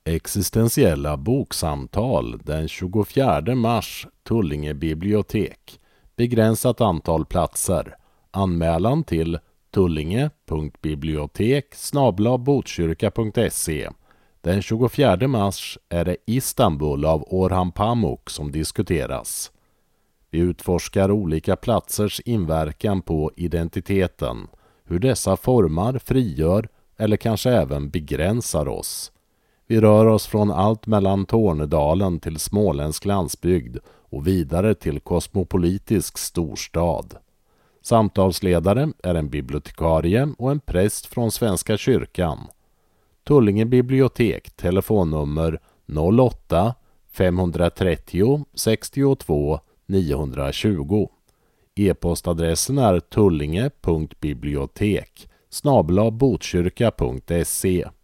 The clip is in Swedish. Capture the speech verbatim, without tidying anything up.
Existentiella boksamtal den tjugofjärde mars, Tullinge bibliotek. Begränsat antal platser. Anmälan till tullinge punkt bibliotek snabel-a botkyrka punkt se. Den tjugofjärde mars är det Istanbul av Orhan Pamuk som diskuteras. Vi utforskar olika platsers inverkan på identiteten, hur dessa formar, frigör eller kanske även begränsar oss. Vi rör oss från allt mellan Tornedalen till småländsk landsbygd och vidare till kosmopolitisk storstad. Samtalsledare är en bibliotekarie och en präst från Svenska kyrkan. Tullinge bibliotek, telefonnummer noll åtta fem tre tre sextiotvå niohundratjugo. E-postadressen är tullinge punkt bibliotek snabel-a botkyrka punkt se.